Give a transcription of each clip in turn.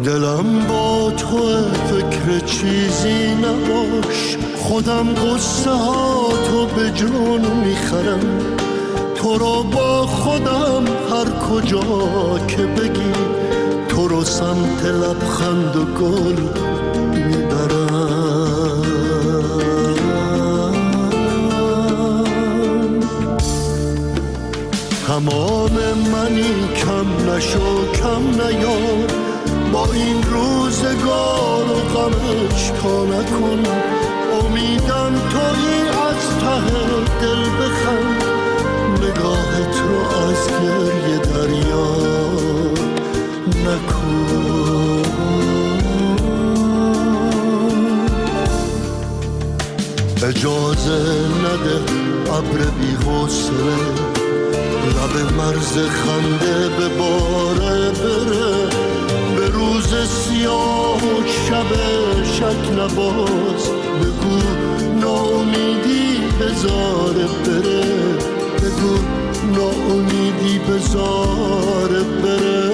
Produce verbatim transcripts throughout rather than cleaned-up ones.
دلم با تو فکر چیزی نباش، خودم قصه ها تو به جون میخرم، تو رو با خودم هر کجا که بگی، تو رو سمت لبخند و گل میبرم. تمام منی کم نشو کم نیار، با این روزگار و غمش تا نکن، امیدم تویی از ته دل بخند، نگاهت رو از گریه دریا نکن. اجازه نده ابر بی حوصله لب مرز خنده به باره بره، به روز سیاه و شب شک نباز، بگو ناامیدی بذاره بره، بگو ناامیدی بذاره بره.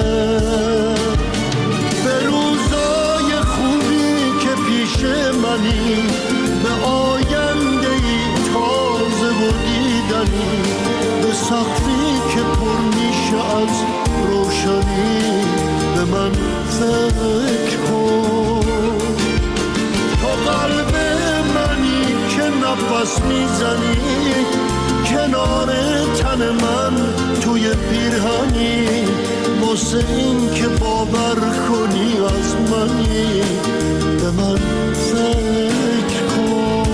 به روزای خوبی که پیش منی، به آینده‌ای تازه و دیدنی، به سقفی که پر میشه از روشنی، به من فکر کن. تو قلب منی که نفس میزنی، کنار تن من توی پیرهنی، واسه این که باور کنی از منی، به من فکر کن.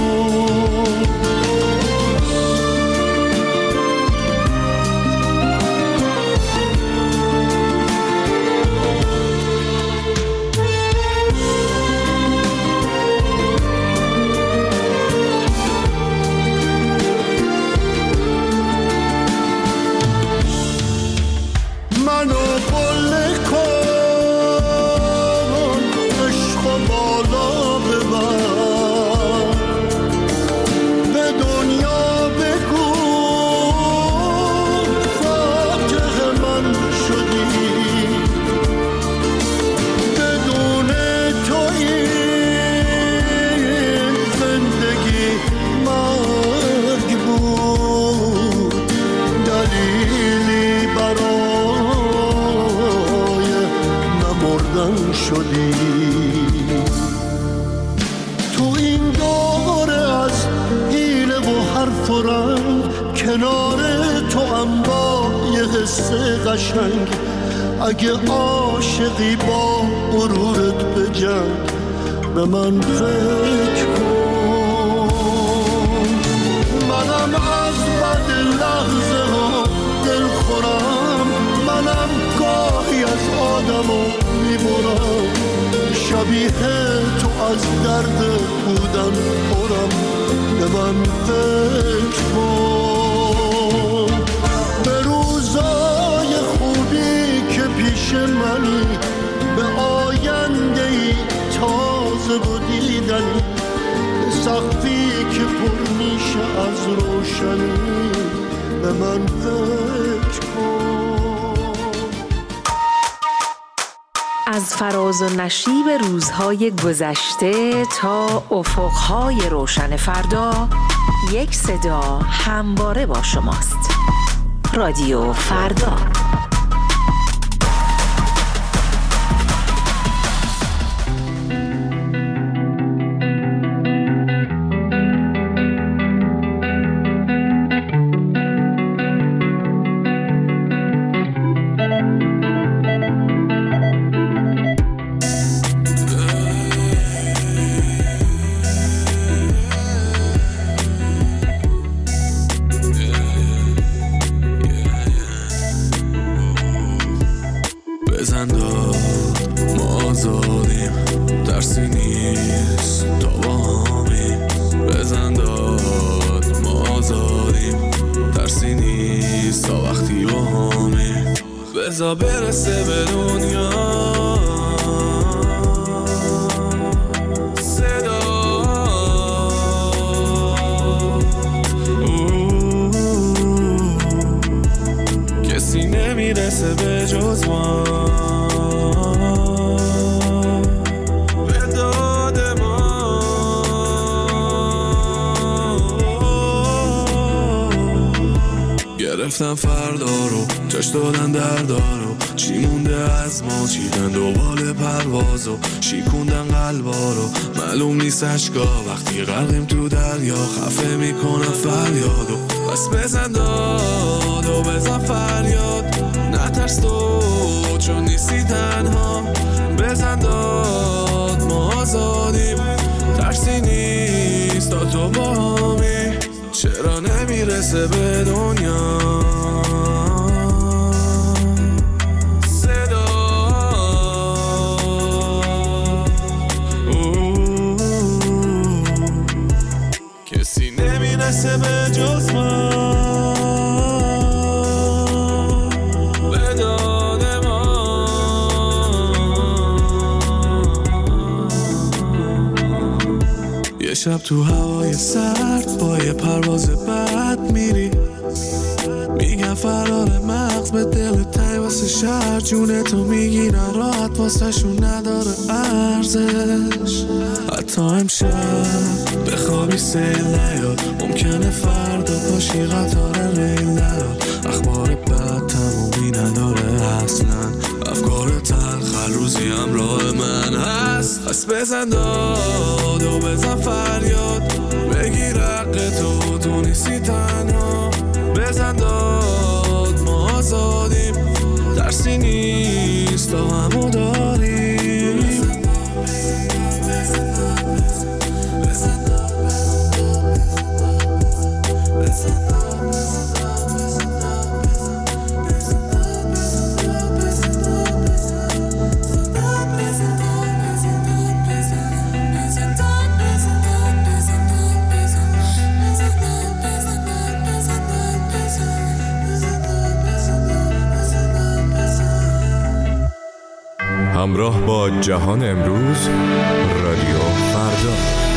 شدی تو این دوره از حیله و حرف و رنگ، کنار تو هم با یه حس قشنگ، اگه عاشقی با غرورت بجنگ، به من فکر کن. منم از بد لحظه ها دل خورم، منم گاهی از آدمو میبرم، شبیه تو از درد بودن پرم، به من فکر کن. به روزای خوبی که پیش منی، به آینده‌ای تازه و دیدنی، به سقفی که پر میشه از روشنی، به من فکر کن. از فراز و نشیب روزهای گذشته تا افقهای روشن فردا، یک صدا همواره با شماست. رادیو فردا. بزا برسه به دنیا صدا، کسی نمیرسه به جز من. گرفتم فردا رو، جاش دادن دردارو، چی مونده از ما چیدن دوباره پروازو، شیکوندن قلبا رو، معلوم نیست اشکا وقتی غرقیم تو دریا، خفه میکنم فریادو. بس بزن داد و بزن فریاد، نترس تو چون نیستی تنها، بزن داد ما آزادیم، ترسی نیست تا تو با همی، چرا نمیرسه به دنیا صدا، کسی نمیرسه به جز من به داد ما. یه شب تو هوای سرد با یه پرواز بد میری، میگن فرار مغز به دل تای واسه شهر، جونه تو میگیرن راحت واسه شون نداره ارزش. حتی امشب بخوابی سیل نیاد، ممکنه فردا پاشی قطار ریل نیاد، اخبار بد تمومی نداره اصلا، افکار تلخ روزی همراه من هست. پس بزن داد و بزن فریاد، بگیر حق تو تو نیستی تنها، بزن داد ما آزادیم، ترسی نیست تا همو داریم. همراه با جهان امروز، رادیو فردا.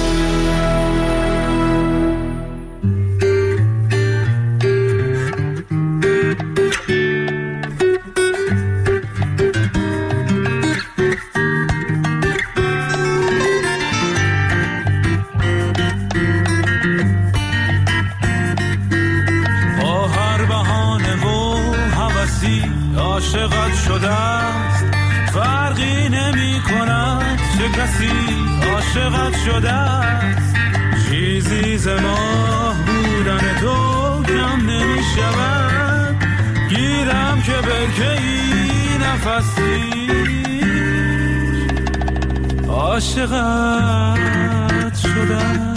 با هر بهانه و هوسی عاشقت شده است، فرقی نمی کند چه کسی عاشقت شده است، چیزی ز ماه بودن تو کم نمی شود، گیرم که برکه ای نفسی عاشقت شده است.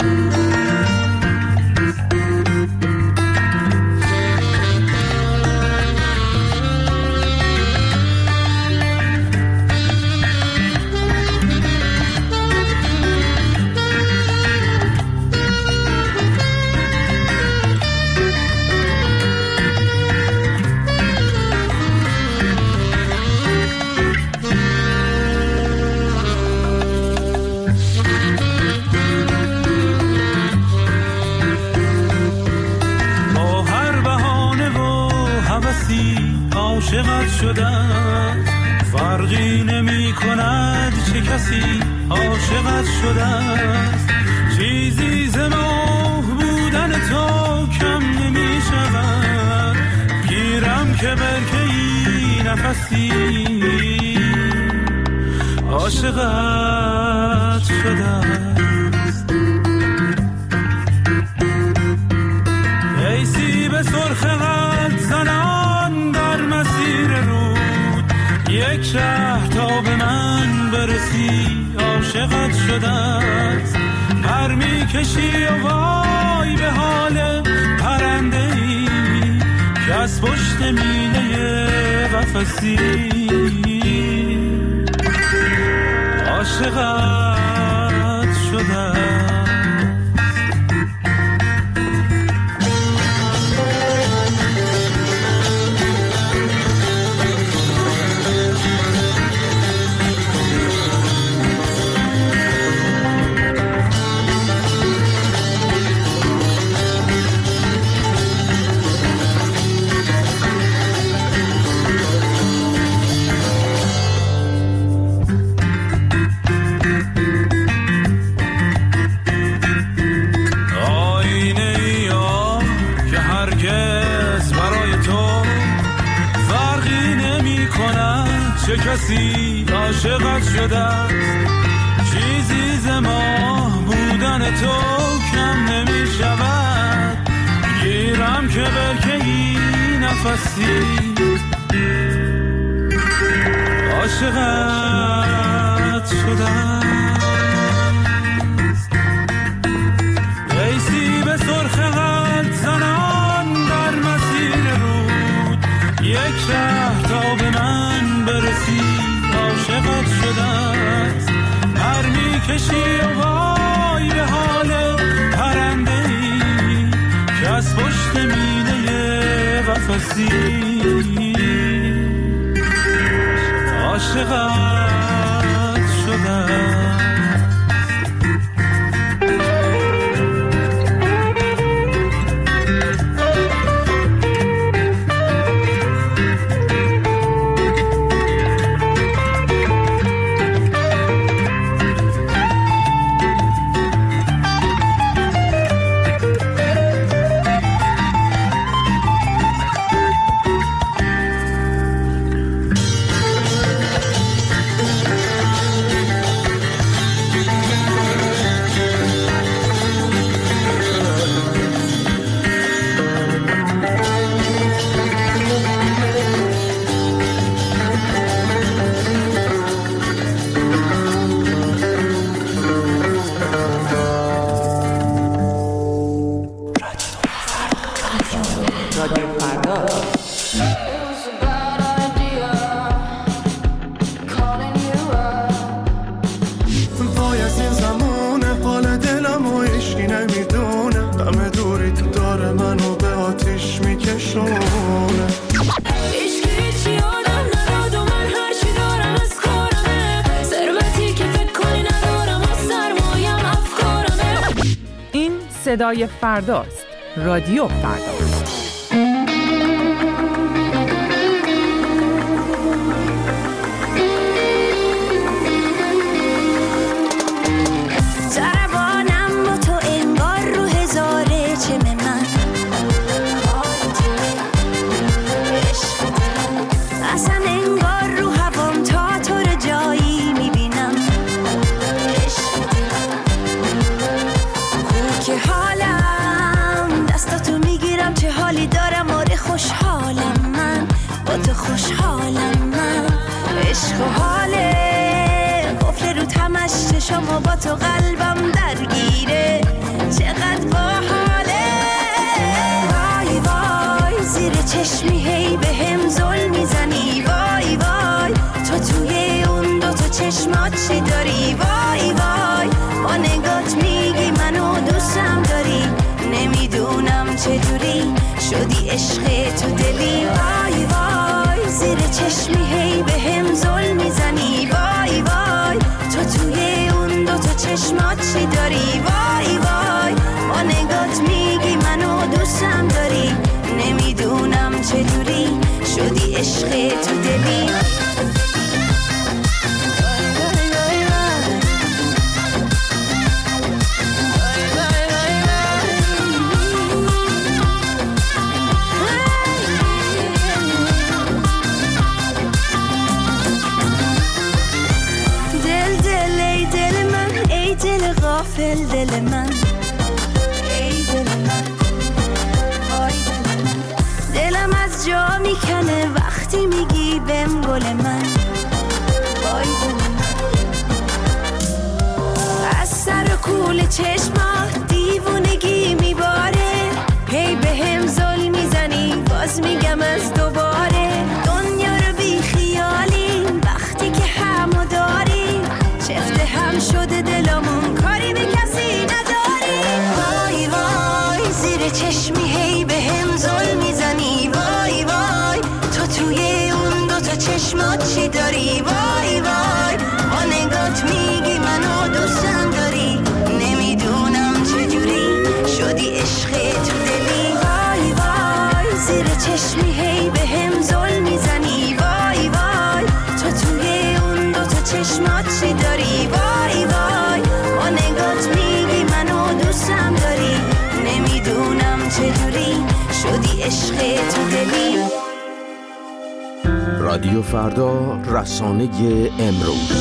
عاشقت شده است، فرقی نمی کند چه کسی عاشقت شده است، چیزی ز ماه بودن تو کم نمی شود، گیرم که برکه ای نفسی عاشقت شده است. ای سیب سرخ قلب زنان در مسیر رود، یک شهر تا به من برسی عاشقت شده است، پر می کشی و وای به حال پرنده ای که از پشت میله قفسی عاشقت شده است. نمی کند چه کسی عاشقت شده است. چیزی ز ماه بودن تو کم نمی شود. گیرم که برکه این نفسی عاشقت شده است. قیسی به سرخ قلب زنان در مسیر رود. یک شهر تا به من برسی عاشقت شده است. هر می کشی و وای به حال پرنده ای که از پشت مینه قفسی عاشقت شده است. صدای فرداست. رادیو فردا. زربانم با تو انگار رو هزاره چه من اصلا انگار رو هوام تا تو رو جایی میبینم. که حالم دستاتو میگیرم چه حالی دارم. آره خوشحالم من با تو خوشحالم من. عشق و حاله قفل رو تمش چشم و با تو قلبم درگیره. چقدر با حاله وای وای زیر چشمی هی به هم زل میزنی. وای وای تو توی اون دو تا چشمات چی داری. وای وای با نگات میگی منو دوستم داری. نمیدونم چجوری شدی عشق تو دلی. وای وای زیر چشمی هی به هم زل میزنی. وای وای تو توی اون دو تا چشمات چی داری. وای وای با نگات میگی منو دوستم داری. نمیدونم چجوری شدی عشق تو دلی. غافل دل من ای دل من وای دل من. دلم از جا میکنه وقتی میگی بهم گل من. وای دل من از سر و کول چشمات دیوونگی میباره. هی بهم زل میزنی باز میگم از دوباره. دنیا رو بی خیالی وقتی که همو داری. چفت هم شده دلمون کاری به کسی نداری. وای وای زیر چشمی هی به هم زل میزنی. وای وای تو توی اون دو تا چشمات چی داری. وای وای با نگات میگی منو دوستم داری. نمیدونم چجوری شدی عشق تو دلی. وای وای زیر چشمی هی به هم زل میزنی. وای وای تو توی اون دو تا چشمات چی داری. وای وای با نگات میگی منو دوستم داری. نمیدونم چجوری شدی عشق تو دلی. رادیو فردا، رسانه امروز.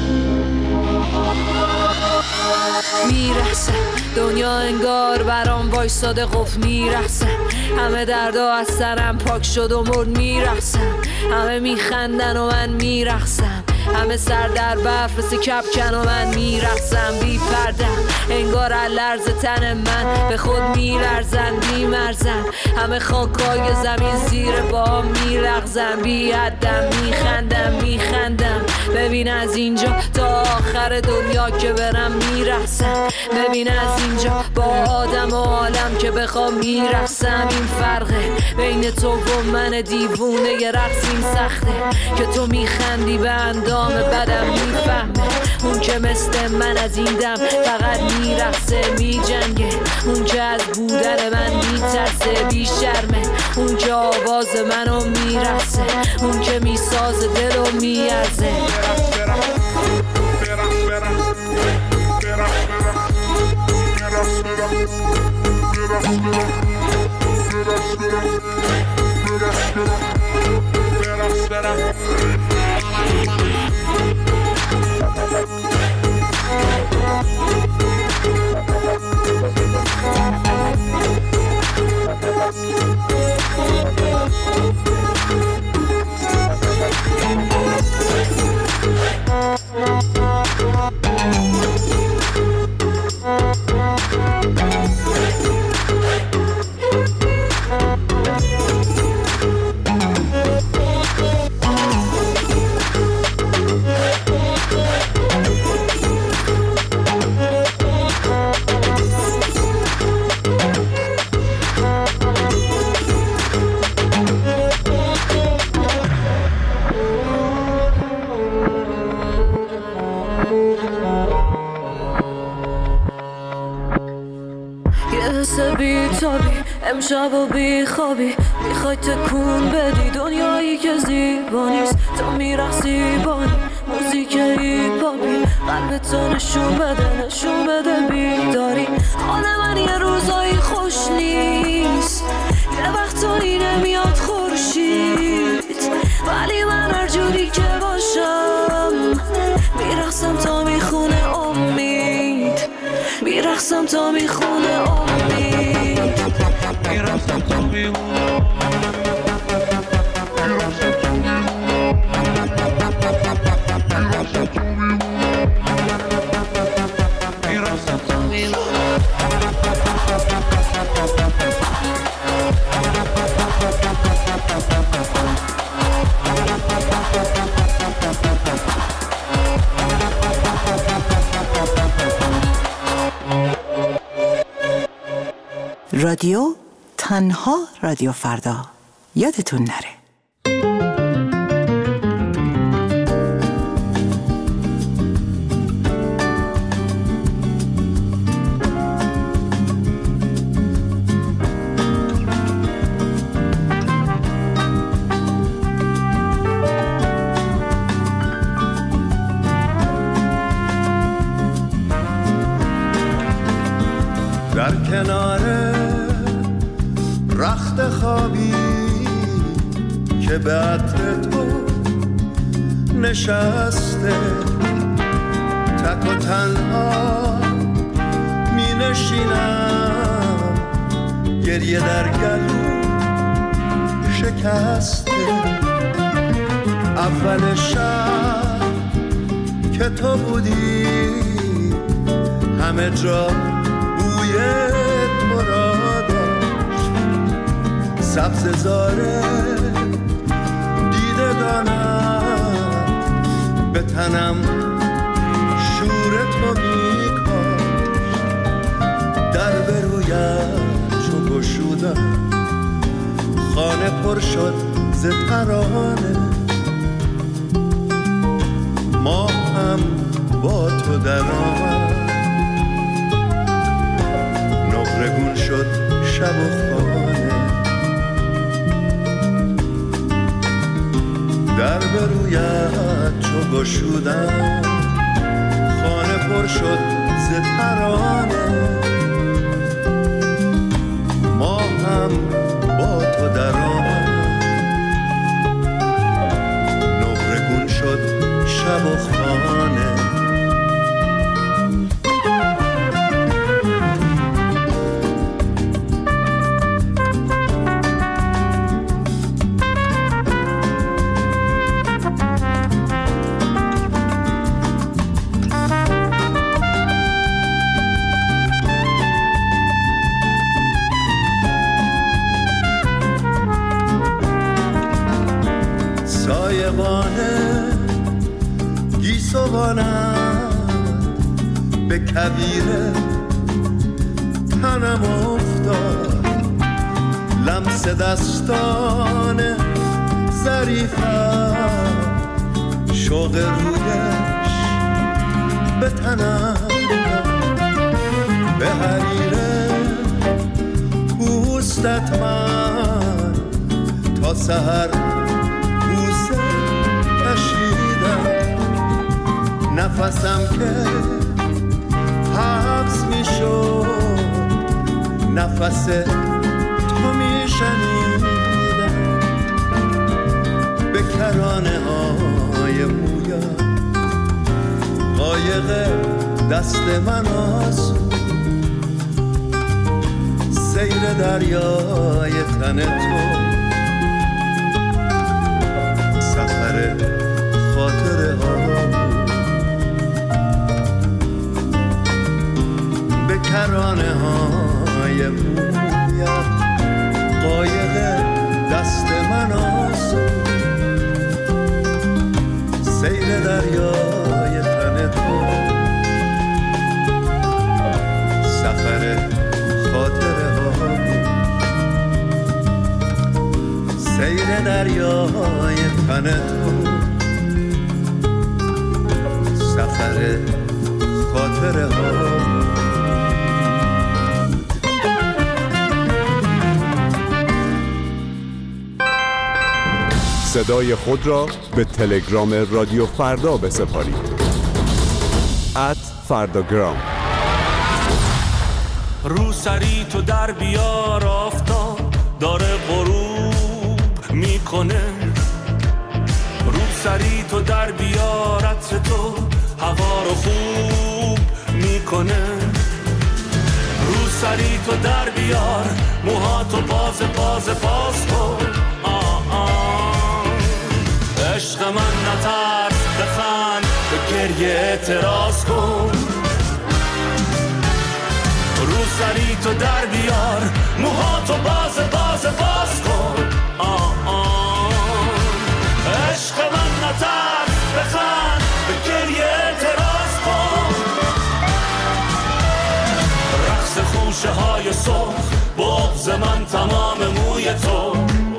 میرسه دنیا انگار برام وایساده قفل میرسه، همه دردا از سرم پاک شد و مرد میرسم، همه میخندن و من میرقصم، همه سر در برف مثل کپکن و من میرقصم بی پردم، انگار لرز تن من به خود میلرزن بی مرزن، همه خاکای زمین زیر با میلغزن بی حدم، میخندم میخندم ببین از اینجا تا آخر دنیا که برم میرقصم، ببین از اینجا با آدم و عالم که بخوام میرقصم، این فرقه بین تو و من دیوونه ی رقص این سخته که تو میخندی به اندام بدم میفهمه، اون که مثل من از این دم فقط میرقصه میجنگه، اون که از بودن من میترسه بی شرمه، اون که آواز منو میرقصه، اون که میسازه دلو میارزه. امشب و بی خوابی میخوای تکون بدی دنیایی که زیبا نیست، تو میرقصی بانی موزیک هیپاپی، قلبتو نشون بده نشون بده بیداری، حال من یه روزایی خوش نیست، یه وقتایی نمیاد خورشید، ولی من هر جوری که باشم میرقصم تا میخونه امید، میرقصم تا میخونه امید، میرقصم تا میخونه رادیو تنها رادیو فردا، یادتون نره. در کنار رخت خوابی که به عطر تو نشسته، تک و تنها می نشینم، گریه در گلو شکسته، اول شب که تو بودی همه جا بوی تو را داشت، سبز زاره دیدگانت به تنم شور تو میکاشت، در به رویت چو گشودم خانه پر شد ز ترانه، ما هم با تو در آمد، نقرگون شد شب و خانه، در به رویت چو گشودم خانه پر شد ز ترانه، ما هم با تو در آمد، عاشقانه گیسوانم به کویر تنم افتاد، لمس دستان ظریفم، شوق رویش به تنم، به حریره پوستت من تا سحر بوسه کشیدم، نفسم که حبس می شد نفس تو می شنیدم، به کرانه های مویا قایق دست من آسود، سیر دریای تن تو سفر خاطره ها، به کرانه های مویا قایق دست من آسود، سیر دریای تن تو سفر خاطره ها، سیر دریای تن تو سفر خاطره ها. صدای خود را به تلگرام رادیو فردا بسپارید. ات فرداگرام. رو سری تو در بیار، آفتاب داره غروب میکنه، رو سری تو در بیار، عطر تو هوا رو خوب میکنه، رو سری تو در بیار، موهاتو باز باز باز کن، آه آه عشق من نترس، بخند، به گریه اعتراض کن، رو سری تو در بیار، موهاتو باز باز باز کن، آه آه عشق من نترس، بخند، به گریه اعتراض کن، رقص خوشه های سرخ، بغض من تمام موی تو،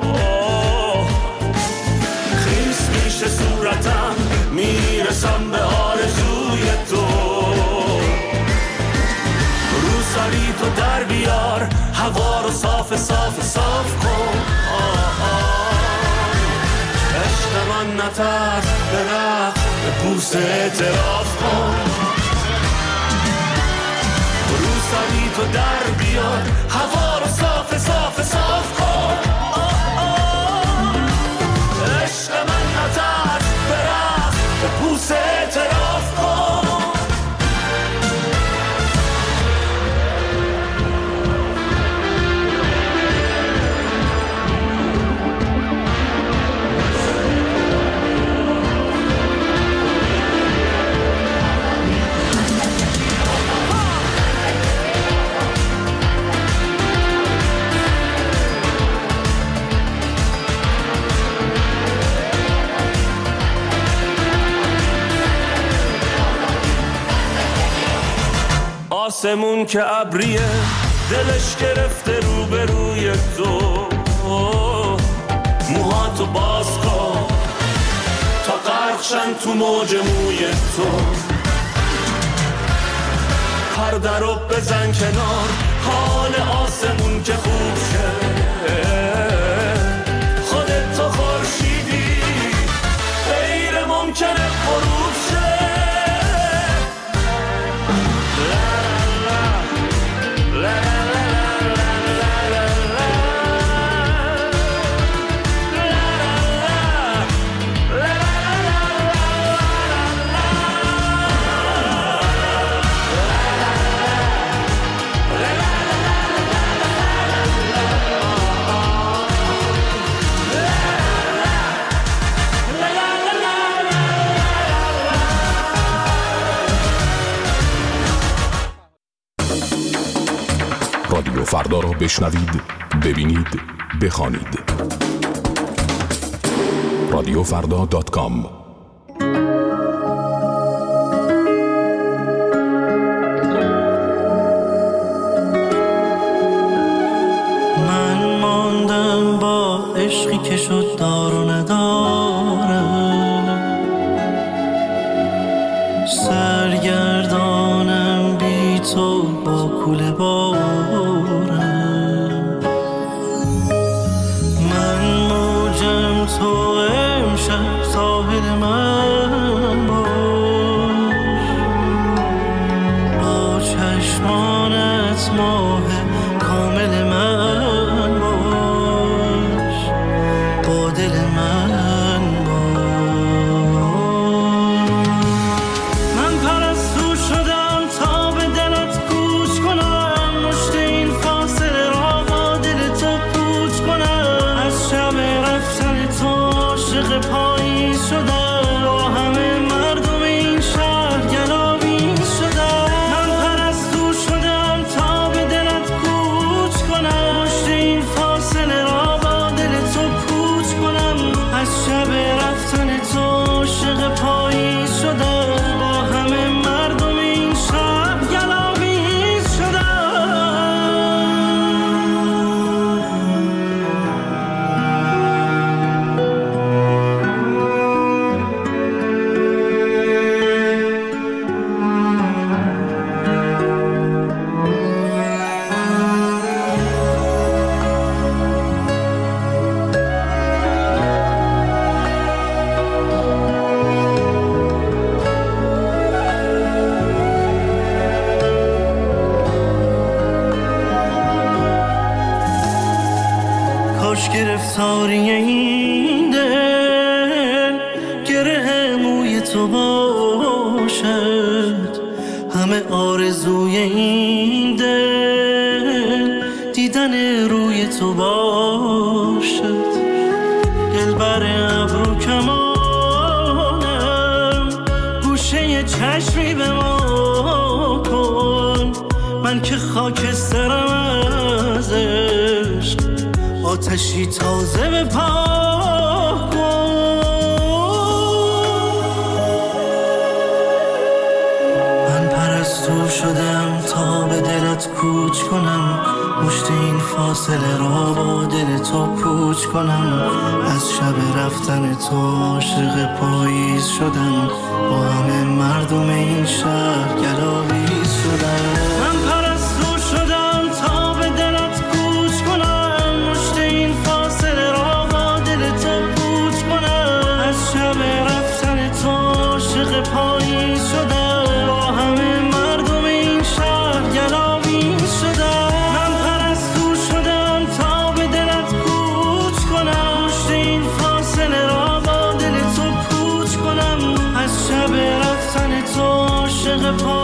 خیس میشه صورتم، میرسم به آرزوی تو، رو سری تو در بیار، هوا رو صاف صاف صاف کن، آه آه عشق من نترس، به رقص، به بوسه اعتراف کن، رو سری تو در بیار، هوا رو صاف صاف صاف کن، آه آه عشق من نترس، به رقص، به بوسه اعتراف کن. آسمون که ابریه، دلش گرفته رو به روی تو، موهاتو باز کن تا غرقشن تو موج موی تو، پرده رو بزن کنار، حال آسمون که خوب شه، خودت تو خورشیدی، غیر ممکنه غروب شه، رادیو فردا را بشنوید، ببینید، بخوانید. رادیو فردا دات کام. من ماندم با عشقی که شد دار و نداره، سرگردانم بی تو با کوله بارم. من موجم تو امشب ساحل من باش، با چشمانت ماه کامل من باش، با دل من باش. من پرستو شدم تا به دلت کوچ کنم، مشت این فاصله را با دل تو پوچ کنم. از شب رفتن تو عاشق پاییز شدم، با همه مردم این شهر گلاویز شدم. من پرستو شدم تا به دلت کوچ کنم، مشت این فاصله را با دل تو پوچ کنم. از شب رفتن تو عاشق پاییز شدم، با همه مردم این شهر گلاویز کاش گرفتاری این دل گره موی تو باشد، همه آرزوی این دل دیدن روی تو باشد. دلبر ابرو کمانم، گوشه چشمی به ما کن. من که خاکسترم از عشق، آتشی تازه به پا کن. من پرستو شدم تا به دلت کوچ کنم، مشت این فاصله را با دل تو پوچ کنم. از شب رفتن تو عاشق پاییز شدم، با همه مردم این شهر گلاویز شدم. من پرستو شدم تا به دلت کوچ کنم، مشت این فاصله را با دل تو پوچ کنم. از شب رفتن تو عاشق پاییز شدم، با همه مردم این شهر گلاویز شدم. من پرستو شدم تا به دلت کوچ کنم، مشت این فاصله را با دل تو پوچ کنم. از شب رفتن تو عاشق پاییز